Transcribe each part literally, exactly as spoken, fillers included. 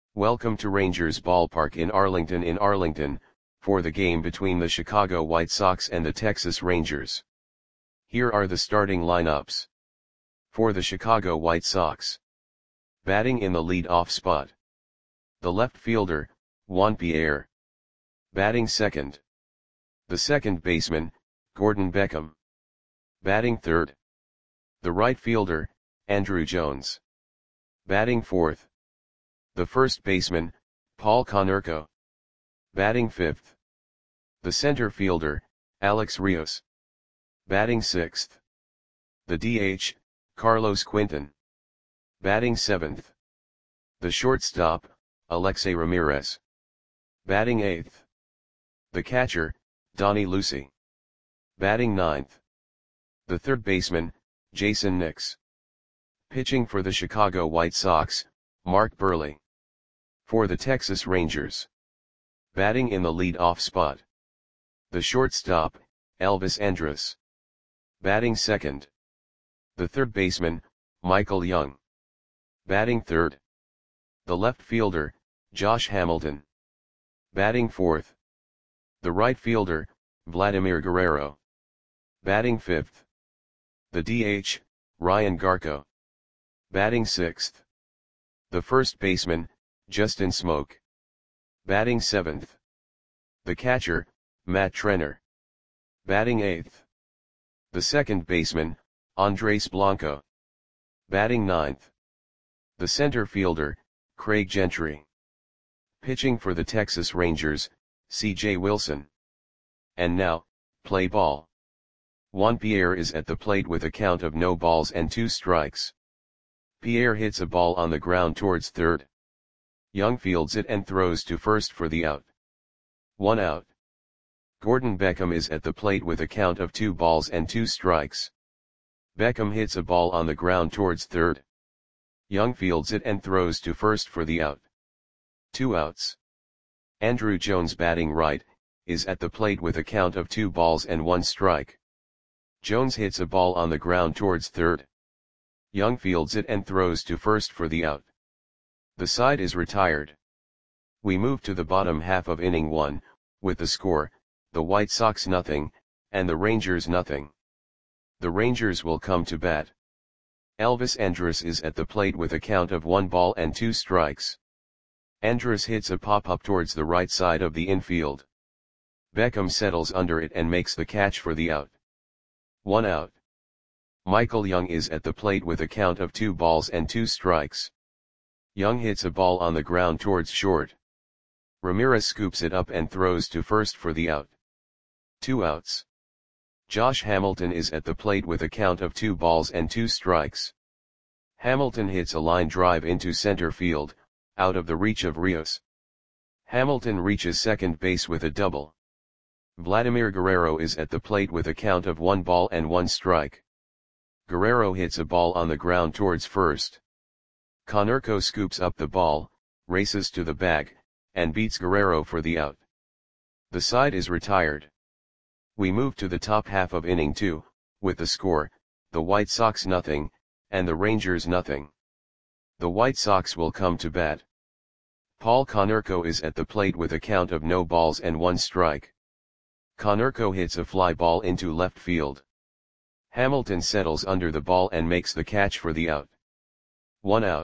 Welcome to Rangers Ballpark in Arlington in Arlington, for the game between the Chicago White Sox and the Texas Rangers. Here are the starting lineups. For the Chicago White Sox. Batting in the lead-off spot. The left fielder, Juan Pierre. Batting second. The second baseman, Gordon Beckham. Batting third. The right fielder, Andruw Jones. Batting fourth. The first baseman, Paul Konerko. Batting fifth. The center fielder, Alex Rios. Batting sixth. The D H, Carlos Quinton. Batting seventh. The shortstop, Alexei Ramirez. Batting eighth. The catcher, Donnie Lucy. Batting ninth. The third baseman, Jason Nix. Pitching for the Chicago White Sox, Mark Buehrle. For the Texas Rangers. Batting in the lead-off spot. The shortstop, Elvis Andrus. Batting second. The third baseman, Michael Young. Batting third. The left fielder, Josh Hamilton. Batting fourth. The right fielder, Vladimir Guerrero. Batting fifth. The D H, Ryan Garko. Batting sixth. The first baseman, Justin Smoak. Batting seventh. The catcher, Matt Trenner. Batting eighth. The second baseman, Andres Blanco. Batting ninth. The center fielder, Craig Gentry. Pitching for the Texas Rangers, C J Wilson. And now, play ball. Juan Pierre is at the plate with a count of no balls and two strikes. Pierre hits a ball on the ground towards third. Young fields it and throws to first for the out. One out. Gordon Beckham is at the plate with a count of two balls and two strikes. Beckham hits a ball on the ground towards third. Young fields it and throws to first for the out. Two outs. Andruw Jones, batting right, is at the plate with a count of two balls and one strike. Jones hits a ball on the ground towards third. Young fields it and throws to first for the out. The side is retired. We move to the bottom half of inning one, with the score, the White Sox nothing, and the Rangers nothing. The Rangers will come to bat. Elvis Andrus is at the plate with a count of one ball and two strikes. Andrus hits a pop-up towards the right side of the infield. Beckham settles under it and makes the catch for the out. One out. Michael Young is at the plate with a count of two balls and two strikes. Young hits a ball on the ground towards short. Ramirez scoops it up and throws to first for the out. Two outs. Josh Hamilton is at the plate with a count of two balls and two strikes. Hamilton hits a line drive into center field, out of the reach of Rios. Hamilton reaches second base with a double. Vladimir Guerrero is at the plate with a count of one ball and one strike. Guerrero hits a ball on the ground towards first. Konerko scoops up the ball, races to the bag, and beats Guerrero for the out. The side is retired. We move to the top half of inning two, with the score, the White Sox nothing, and the Rangers nothing. The White Sox will come to bat. Paul Konerko is at the plate with a count of no balls and one strike. Konerko hits a fly ball into left field. Hamilton settles under the ball and makes the catch for the out. One out.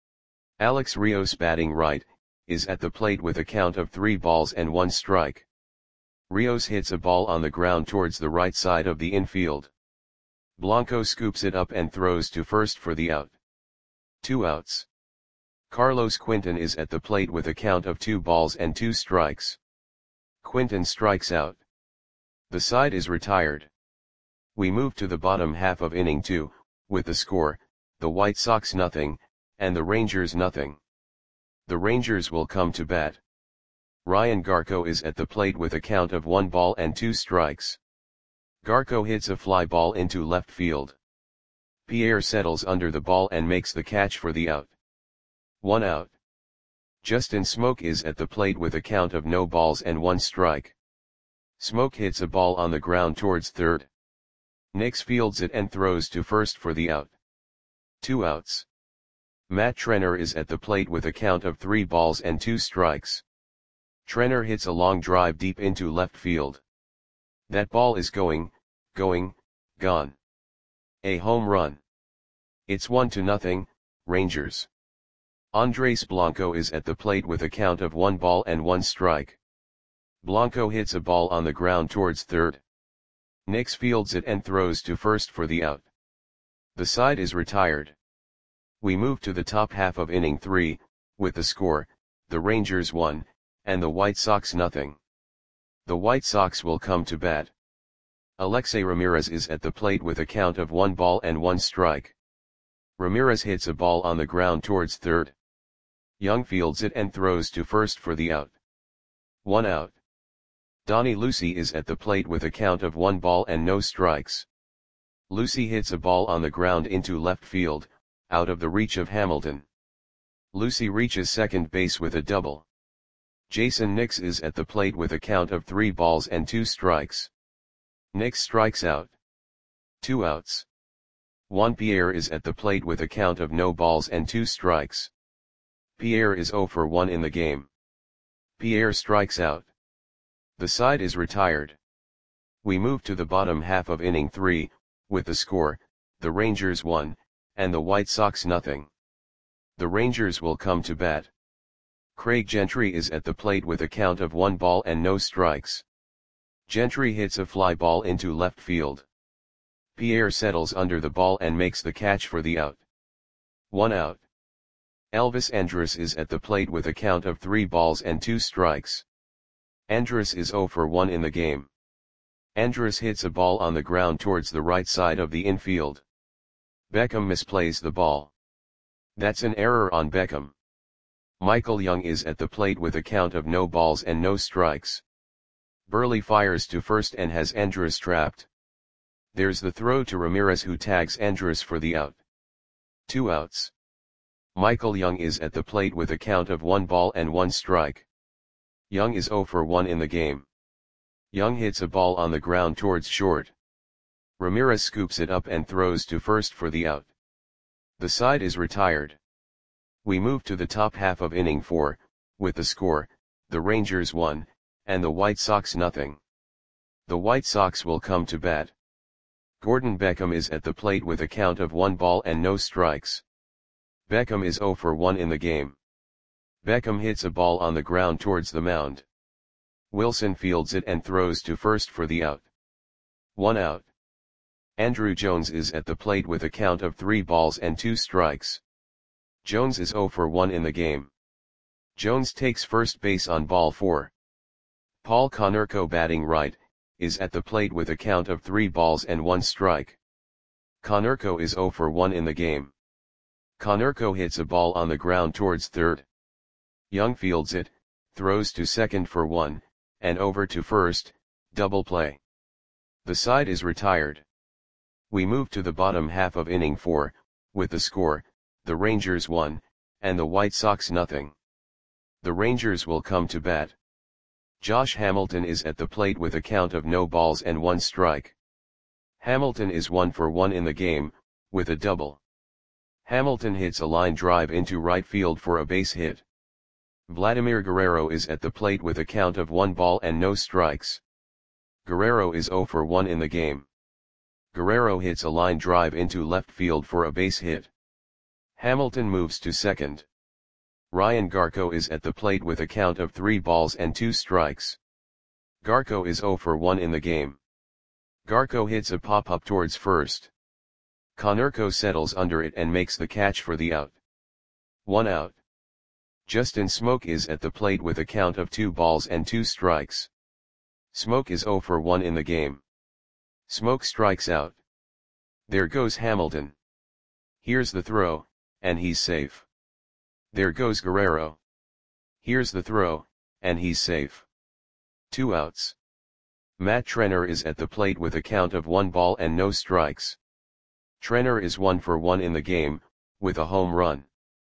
Alex Rios, batting right, is at the plate with a count of three balls and one strike. Rios hits a ball on the ground towards the right side of the infield. Blanco scoops it up and throws to first for the out. Two outs. Carlos Quinton is at the plate with a count of two balls and two strikes. Quinton strikes out. The side is retired. We move to the bottom half of inning two, with the score, the White Sox nothing, and the Rangers nothing. The Rangers will come to bat. Ryan Garko is at the plate with a count of one ball and two strikes. Garko hits a fly ball into left field. Pierre settles under the ball and makes the catch for the out. One out. Justin Smoak is at the plate with a count of no balls and one strike. Smoak hits a ball on the ground towards third. Nix fields it and throws to first for the out. Two outs. Matt Trenner is at the plate with a count of three balls and two strikes. Trenner hits a long drive deep into left field. That ball is going, going, gone. A home run. It's one to nothing, Rangers. Andres Blanco is at the plate with a count of one ball and one strike. Blanco hits a ball on the ground towards third. Nix fields it and throws to first for the out. The side is retired. We move to the top half of inning three, with the score, the Rangers one, and the White Sox nothing. The White Sox will come to bat. Alexei Ramirez is at the plate with a count of one ball and one strike. Ramirez hits a ball on the ground towards third. Young fields it and throws to first for the out. One out. Donnie Lucy is at the plate with a count of one ball and no strikes. Lucy hits a ball on the ground into left field, out of the reach of Hamilton. Lucy reaches second base with a double. Jason Nix is at the plate with a count of three balls and two strikes. Nix strikes out. Two outs. Juan Pierre is at the plate with a count of no balls and two strikes. Pierre is zero for one in the game. Pierre strikes out. The side is retired. We move to the bottom half of inning three, with the score, the Rangers one, and the White Sox nothing. The Rangers will come to bat. Craig Gentry is at the plate with a count of one ball and no strikes. Gentry hits a fly ball into left field. Pierre settles under the ball and makes the catch for the out. One out. Elvis Andrus is at the plate with a count of three balls and two strikes. Andrus is zero for one in the game. Andrus hits a ball on the ground towards the right side of the infield. Beckham misplays the ball. That's an error on Beckham. Michael Young is at the plate with a count of no balls and no strikes. Burley fires to first and has Andrus trapped. There's the throw to Ramirez, who tags Andrus for the out. Two outs. Michael Young is at the plate with a count of one ball and one strike. Young is zero for one in the game. Young hits a ball on the ground towards short. Ramirez scoops it up and throws to first for the out. The side is retired. We move to the top half of inning four, with the score, the Rangers one, and the White Sox nothing. The White Sox will come to bat. Gordon Beckham is at the plate with a count of one ball and no strikes. Beckham is zero for one in the game. Beckham hits a ball on the ground towards the mound. Wilson fields it and throws to first for the out. One out. Andrew Jones is at the plate with a count of three balls and two strikes. Jones is zero for one in the game. Jones takes first base on ball four. Paul Konerko, batting right, is at the plate with a count of three balls and one strike. Konerko is zero for one in the game. Konerko hits a ball on the ground towards third. Young fields it, throws to second for one, and over to first, double play. The side is retired. We move to the bottom half of inning four, with the score, the Rangers one, and the White Sox nothing. The Rangers will come to bat. Josh Hamilton is at the plate with a count of no balls and one strike. Hamilton is one for one in the game, with a double. Hamilton hits a line drive into right field for a base hit. Vladimir Guerrero is at the plate with a count of one ball and no strikes. Guerrero is zero for one in the game. Guerrero hits a line drive into left field for a base hit. Hamilton moves to second. Ryan Garco is at the plate with a count of three balls and two strikes. Garco is zero for one in the game. Garco hits a pop-up towards first. Konerko settles under it and makes the catch for the out. One out. Justin Smoke is at the plate with a count of two balls and two strikes. Smoke is zero for one in the game. Smoke strikes out. There goes Hamilton. Here's the throw, and he's safe. There goes Guerrero. Here's the throw, and he's safe. Two outs. Matt Trenner is at the plate with a count of one ball and no strikes. Trenner is one for one in the game, with a home run.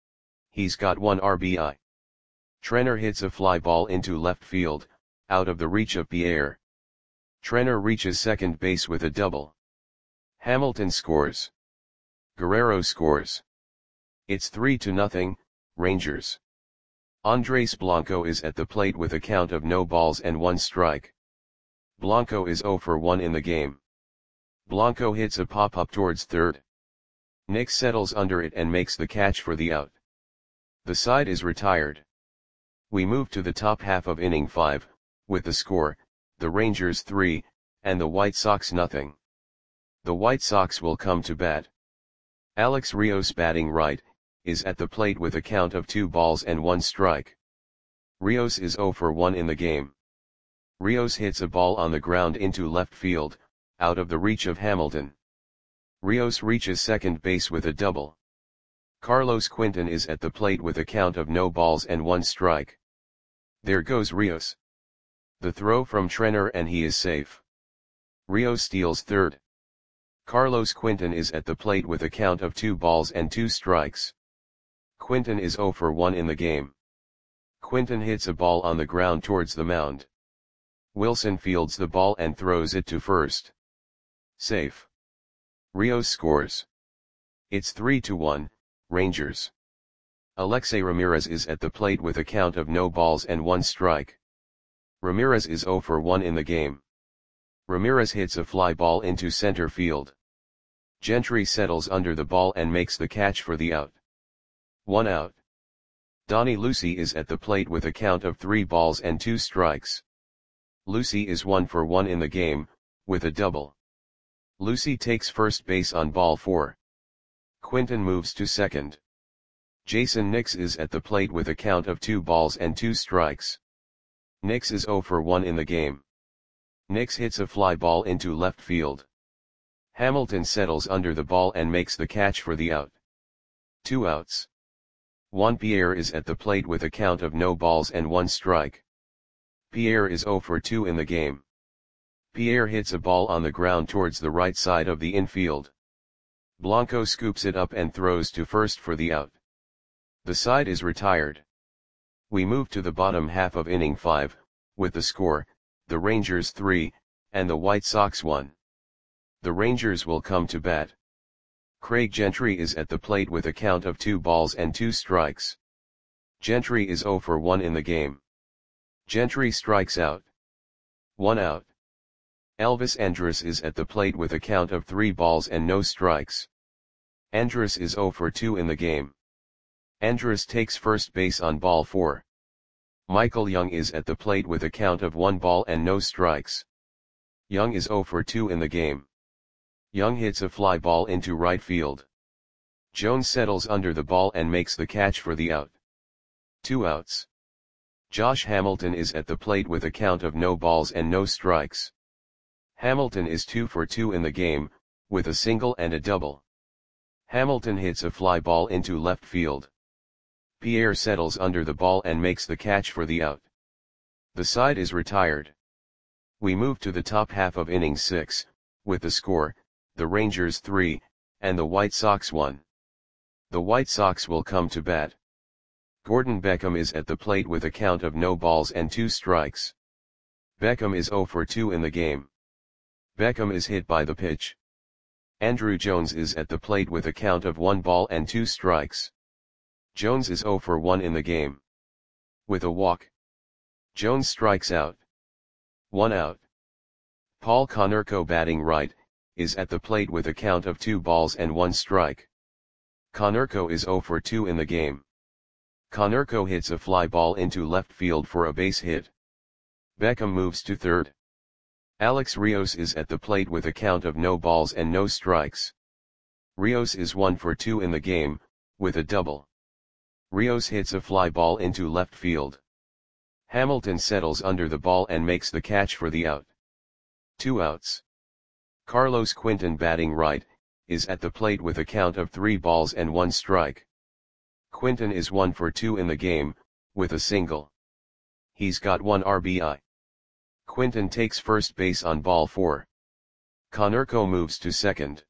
He's got one R B I. Trenner hits a fly ball into left field, out of the reach of Pierre. Trenner reaches second base with a double. Hamilton scores. Guerrero scores. It's three to nothing, Rangers. Andres Blanco is at the plate with a count of no balls and one strike. Blanco is zero for one in the game. Blanco hits a pop-up towards third. Nix settles under it and makes the catch for the out. The side is retired. We move to the top half of inning five, with the score, the Rangers three, and the White Sox nothing. The White Sox will come to bat. Alex Rios, batting right, is at the plate with a count of two balls and one strike. Rios is zero for one in the game. Rios hits a ball on the ground into left field, out of the reach of Hamilton. Rios reaches second base with a double. Carlos Quinton is at the plate with a count of no balls and one strike. There goes Rios. The throw from Trenner and he is safe. Rios steals third. Carlos Quinton is at the plate with a count of two balls and two strikes. Quinton is zero for one in the game. Quinton hits a ball on the ground towards the mound. Wilson fields the ball and throws it to first. Safe. Rios scores. It's three to one, Rangers. Alexei Ramirez is at the plate with a count of no balls and one strike. Ramirez is zero for one in the game. Ramirez hits a fly ball into center field. Gentry settles under the ball and makes the catch for the out. One out. Donnie Lucy is at the plate with a count of three balls and two strikes. Lucy is one for one in the game, with a double. Lucy takes first base on ball four. Quinton moves to second. Jason Nix is at the plate with a count of two balls and two strikes. Nix is zero for one in the game. Nix hits a fly ball into left field. Hamilton settles under the ball and makes the catch for the out. Two outs. Juan Pierre is at the plate with a count of no balls and one strike. Pierre is zero for two in the game. Pierre hits a ball on the ground towards the right side of the infield. Blanco scoops it up and throws to first for the out. The side is retired. We move to the bottom half of inning five, with the score, the Rangers three, and the White Sox one. The Rangers will come to bat. Craig Gentry is at the plate with a count of two balls and two strikes. Gentry is zero for one in the game. Gentry strikes out. One out. Elvis Andrus is at the plate with a count of three balls and no strikes. Andrus is zero for two in the game. Andrus takes first base on ball four. Michael Young is at the plate with a count of one ball and no strikes. Young is zero for two in the game. Young hits a fly ball into right field. Jones settles under the ball and makes the catch for the out. Two outs. Josh Hamilton is at the plate with a count of no balls and no strikes. Hamilton is two for two in the game, with a single and a double. Hamilton hits a fly ball into left field. Pierre settles under the ball and makes the catch for the out. The side is retired. We move to the top half of inning six, with the score, the Rangers three, and the White Sox one. The White Sox will come to bat. Gordon Beckham is at the plate with a count of no balls and two strikes. Beckham is zero for two in the game. Beckham is hit by the pitch. Andrew Jones is at the plate with a count of one ball and two strikes. Jones is zero for one in the game. With a walk. Jones strikes out. One out. Paul Konerko, batting right, is at the plate with a count of two balls and one strike. Konerko is zero for two in the game. Konerko hits a fly ball into left field for a base hit. Beckham moves to third. Alex Rios is at the plate with a count of no balls and no strikes. Rios is one for two in the game, with a double. Rios hits a fly ball into left field. Hamilton settles under the ball and makes the catch for the out. Two outs. Carlos Quinton, batting right, is at the plate with a count of three balls and one strike. Quinton is one for two in the game, with a single. He's got one R B I. Quinton takes first base on ball four. Konerko moves to second.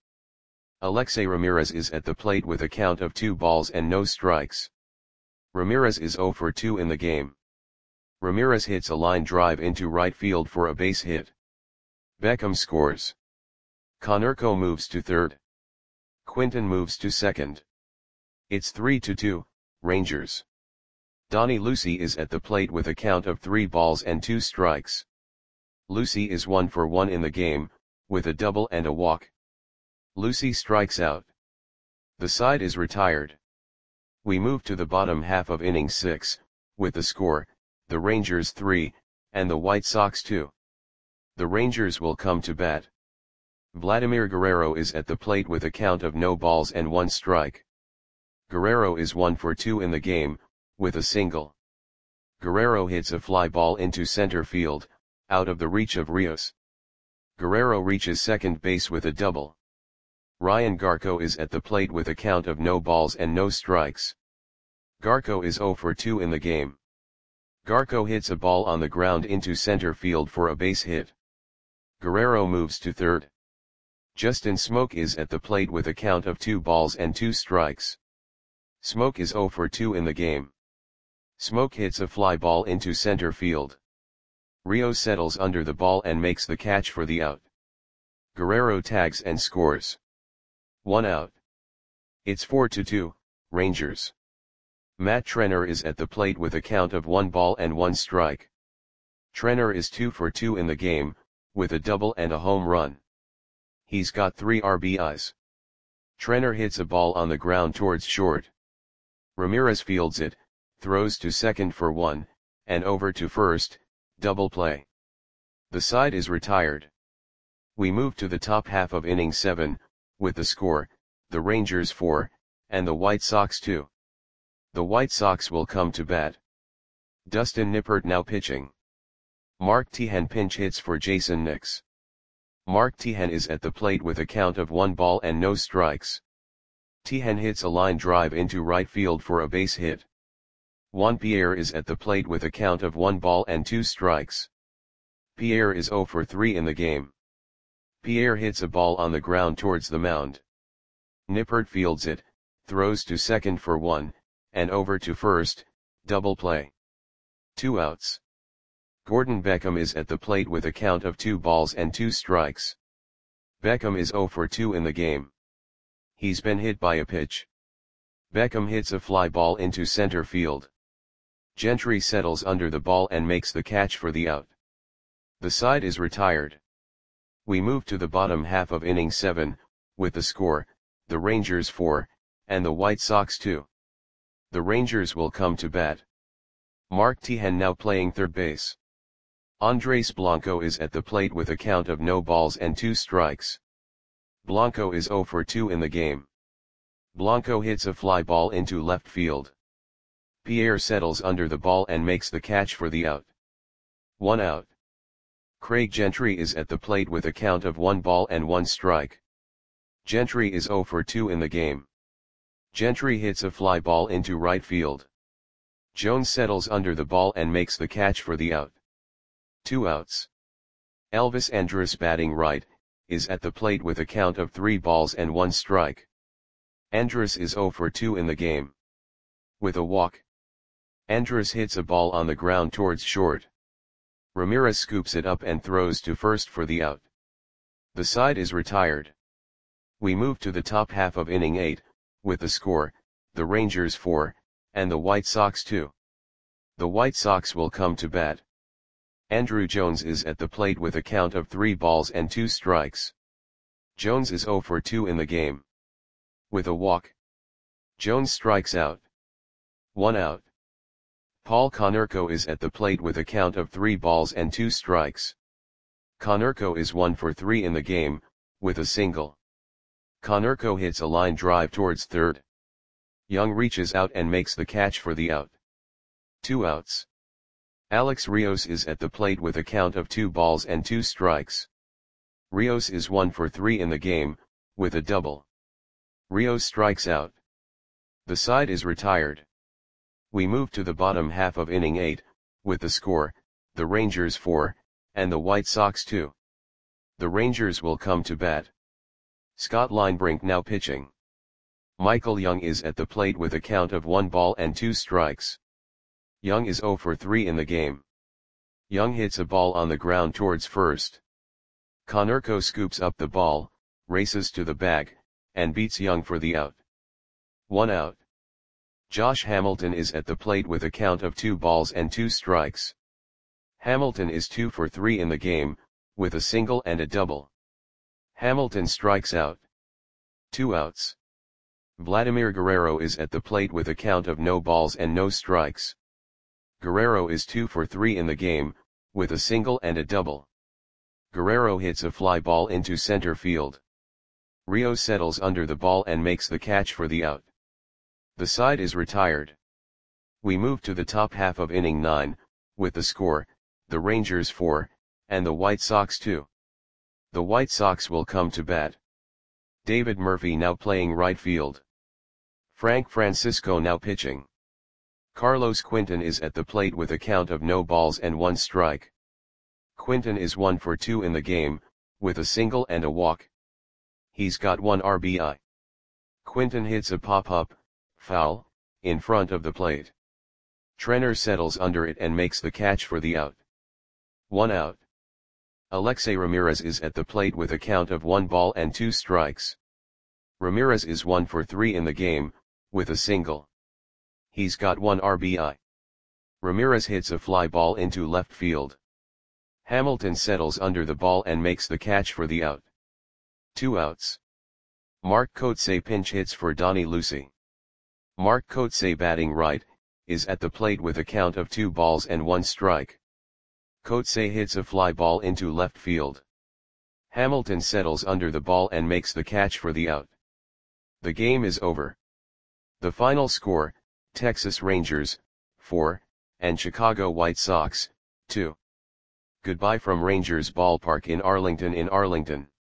Alexei Ramirez is at the plate with a count of two balls and no strikes. Ramirez is zero for two in the game. Ramirez hits a line drive into right field for a base hit. Beckham scores. Konerko moves to third. Quinton moves to second. It's three to two, Rangers. Donnie Lucy is at the plate with a count of three balls and two strikes. Lucy is one for one in the game, with a double and a walk. Lucy strikes out. The side is retired. We move to the bottom half of inning six, with the score, the Rangers three, and the White Sox two. The Rangers will come to bat. Vladimir Guerrero is at the plate with a count of no balls and one strike. Guerrero is one for two in the game, with a single. Guerrero hits a fly ball into center field, out of the reach of Rios. Guerrero reaches second base with a double. Ryan Garco is at the plate with a count of no balls and no strikes. Garco is zero for two in the game. Garco hits a ball on the ground into center field for a base hit. Guerrero moves to third. Justin Smoke is at the plate with a count of two balls and two strikes. Smoke is zero for two in the game. Smoke hits a fly ball into center field. Rios settles under the ball and makes the catch for the out. Guerrero tags and scores. One out. It's four to two, Rangers. Matt Trenner is at the plate with a count of one ball and one strike. Trenner is two for two in the game, with a double and a home run. He's got three R B Is. Trenner hits a ball on the ground towards short. Ramirez fields it, throws to second for one, and over to first, double play. The side is retired. We move to the top half of inning seven, with the score, the Rangers four, and the White Sox two. The White Sox will come to bat. Dustin Nippert now pitching. Mark Teahen pinch hits for Jason Nix. Mark Teahen is at the plate with a count of one ball and no strikes. Teahen hits a line drive into right field for a base hit. Juan Pierre is at the plate with a count of one ball and two strikes. Pierre is zero for three in the game. Pierre hits a ball on the ground towards the mound. Nippert fields it, throws to second for one, and over to first, double play. Two outs. Gordon Beckham is at the plate with a count of two balls and two strikes. Beckham is zero for two in the game. He's been hit by a pitch. Beckham hits a fly ball into center field. Gentry settles under the ball and makes the catch for the out. The side is retired. We move to the bottom half of inning seven, with the score, the Rangers four, and the White Sox two. The Rangers will come to bat. Mark Teahen now playing third base. Andres Blanco is at the plate with a count of no balls and two strikes. Blanco is zero for two in the game. Blanco hits a fly ball into left field. Pierre settles under the ball and makes the catch for the out. One out. Craig Gentry is at the plate with a count of one ball and one strike. Gentry is zero for two in the game. Gentry hits a fly ball into right field. Jones settles under the ball and makes the catch for the out. Two outs. Elvis Andrus batting right, is at the plate with a count of three balls and one strike. Andrus is zero for two in the game. With a walk. Andrus hits a ball on the ground towards short. Ramirez scoops it up and throws to first for the out. The side is retired. We move to the top half of inning eight, with the score, the Rangers four, and the White Sox two. The White Sox will come to bat. Andruw Jones is at the plate with a count of three balls and two strikes. Jones is zero for two in the game. With a walk. Jones strikes out. One out. Paul Konerko is at the plate with a count of three balls and two strikes. Konerko is one for three in the game, with a single. Konerko hits a line drive towards third. Young reaches out and makes the catch for the out. Two outs. Alex Rios is at the plate with a count of two balls and two strikes. Rios is one for three in the game, with a double. Rios strikes out. The side is retired. We move to the bottom half of inning eight, with the score, the Rangers four, and the White Sox two. The Rangers will come to bat. Scott Linebrink now pitching. Michael Young is at the plate with a count of one ball and two strikes. Young is zero for three in the game. Young hits a ball on the ground towards first. Konerko scoops up the ball, races to the bag, and beats Young for the out. One out. Josh Hamilton is at the plate with a count of two balls and two strikes. Hamilton is two for three in the game, with a single and a double. Hamilton strikes out. Two outs. Vladimir Guerrero is at the plate with a count of no balls and no strikes. Guerrero is two for three in the game, with a single and a double. Guerrero hits a fly ball into center field. Rio settles under the ball and makes the catch for the out. The side is retired. We move to the top half of inning nine, with the score, the Rangers four, and the White Sox two. The White Sox will come to bat. David Murphy now playing right field. Frank Francisco now pitching. Carlos Quinton is at the plate with a count of no balls and one strike. Quinton is one for two in the game, with a single and a walk. He's got one R B I. Quinton hits a pop-up, foul, in front of the plate. Trenner settles under it and makes the catch for the out. One out. Alexei Ramirez is at the plate with a count of one ball and two strikes. Ramirez is one for three in the game, with a single. He's got one R B I. Ramirez hits a fly ball into left field. Hamilton settles under the ball and makes the catch for the out. Two outs. Mark Kotsay pinch hits for Donnie Lucy. Mark Kotsay batting right, is at the plate with a count of two balls and one strike. Kotsay hits a fly ball into left field. Hamilton settles under the ball and makes the catch for the out. The game is over. The final score, Texas Rangers, four, and Chicago White Sox, two. Goodbye from Rangers Ballpark in Arlington in Arlington.